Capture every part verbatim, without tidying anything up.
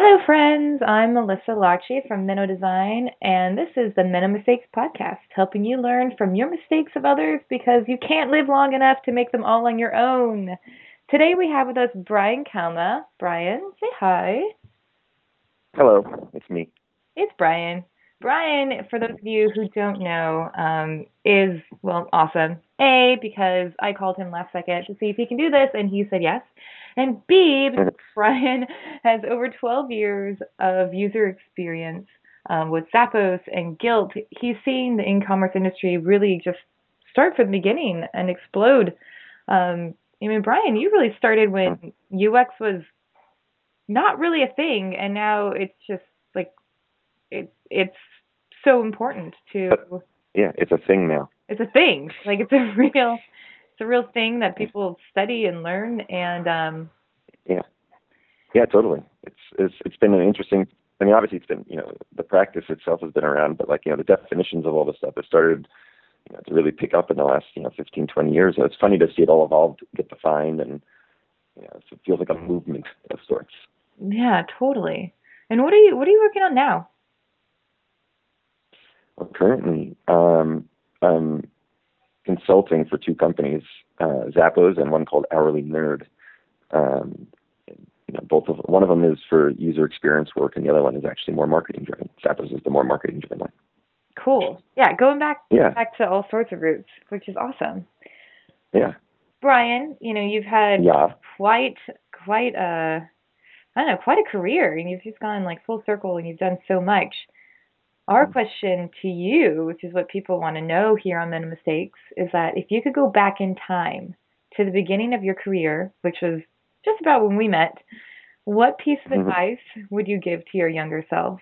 Hello, friends. I'm Melissa Lacci from Minnow Design, and this is the Minnow Mistakes Podcast, helping you learn from your mistakes of others because you can't live long enough to make them all on your own. Today we have with us Brian Kalma. Brian, say hi. Hello, it's me. It's Brian. Brian, for those of you who don't know, um, is, well, awesome. A, because I called him last second to see if he can do this, and he said yes. And B, because Brian has over twelve years of user experience um, with Zappos and Gilt. He's seen the e-commerce industry really just start from the beginning and explode. Um, I mean, Brian, you really started when U X was not really a thing, and now it's just like it, it's so important to. But, yeah, it's a thing now. It's a thing. Like it's a real, it's a real thing that people study and learn. And um, Yeah, yeah, totally. It's it's it's been an interesting. I mean, obviously, it's been you know the practice itself has been around, but like you know the definitions of all this stuff has started you know to really pick up in the last you know fifteen, twenty years. So it's funny to see it all evolve, get defined, and you know it feels like a movement of sorts. Yeah, totally. And what are you what are you working on now? Well, currently, um, I'm consulting for two companies, uh, Zappos and one called Hourly Nerd. Um, you know, both of one of them is for user experience work, and the other one is actually more marketing driven. Zappos is the more marketing driven one. Cool. Yeah, going back Yeah, back to all sorts of roots, which is awesome. yeah, Brian, you know, you've had yeah. quite quite a I don't know, quite a career, and you've just gone like full circle and you've done so much. Our question to you, which is what people want to know here on Men Mistakes, is that if you could go back in time to the beginning of your career, which was just about when we met, what piece of Mm-hmm. advice would you give to your younger self?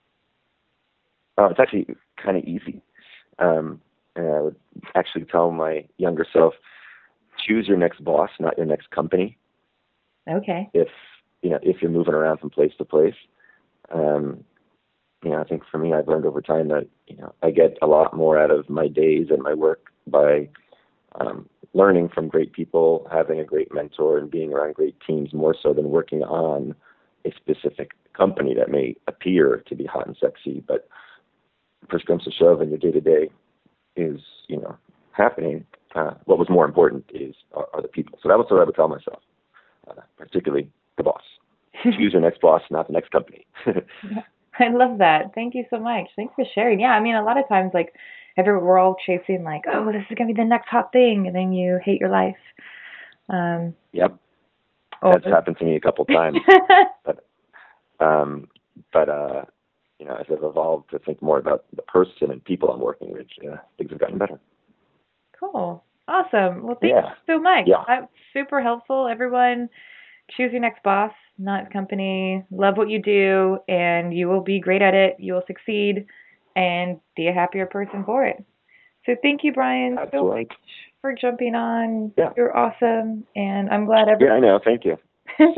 Oh, it's actually kind of easy. Um, and I would actually tell my younger self, choose your next boss, not your next company. Okay. If you know, if you're moving around from place to place, um, you know, I think for me, I've learned over time that you know I get a lot more out of my days and my work by um, learning from great people, having a great mentor, and being around great teams more so than working on a specific company that may appear to be hot and sexy, but push comes to shove and your day to day is, you know, happening. Uh, what was more important is are, are the people. So that was what I would tell myself, uh, particularly the boss. Choose your next boss, not the next company. I love that. Thank you so much. Thanks for sharing. Yeah, I mean, a lot of times, like, every, we're all chasing, like, oh, this is going to be the next hot thing, and then you hate your life. Um, Yep, or that's happened to me a couple times. But, um, but uh, you know, as I've evolved to think more about the person and people I'm working with, uh, things have gotten better. Cool. Awesome. Well, thank Yeah, you so much. yeah, That's super helpful. Everyone, choose your next boss, not company. Love what you do, and you will be great at it. You will succeed, and be a happier person for it. So thank you, Brian, that's so right. much for jumping on. Yeah, You're awesome, and I'm glad yeah, everyone. I know. Thank you.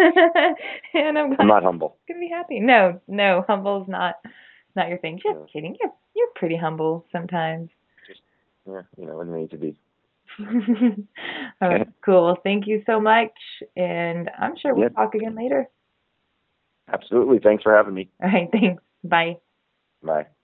And I'm glad I'm not humble. you're gonna be happy. No, no, humble's not not your thing. Just Yeah, kidding. You're you're pretty humble sometimes. just yeah, you know, when they need to be. All right, cool. Well, thank you so much, and I'm sure we'll Yeah, talk again later. absolutely. Thanks for having me. All right, thanks. Bye. Bye.